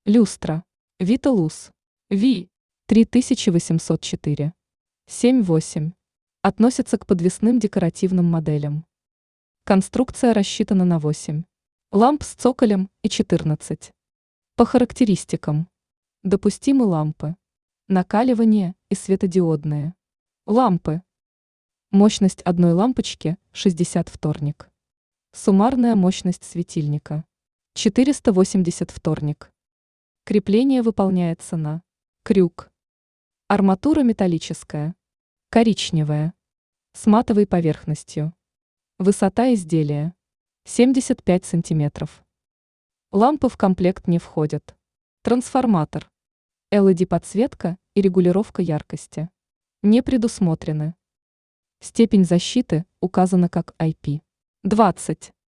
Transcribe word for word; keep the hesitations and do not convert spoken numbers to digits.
Люстра. Виталус. Ви. три тысячи восемьсот четыре. семь восемь. Относится к подвесным декоративным моделям. Конструкция рассчитана на восемь ламп с цоколем и четырнадцать. По характеристикам. Допустимы лампы. Накаливание и светодиодные. Лампы. Мощность одной лампочки шестьдесят вторник. Суммарная мощность светильника четыреста восемьдесят вторник. Крепление выполняется на крюк. Арматура металлическая. Коричневая. С матовой поверхностью. Высота изделия семьдесят пять сантиметров. Лампы в комплект не входят. Трансформатор. эл и ди подсветка и регулировка яркости не предусмотрены. Степень защиты указана как ай пи двадцать.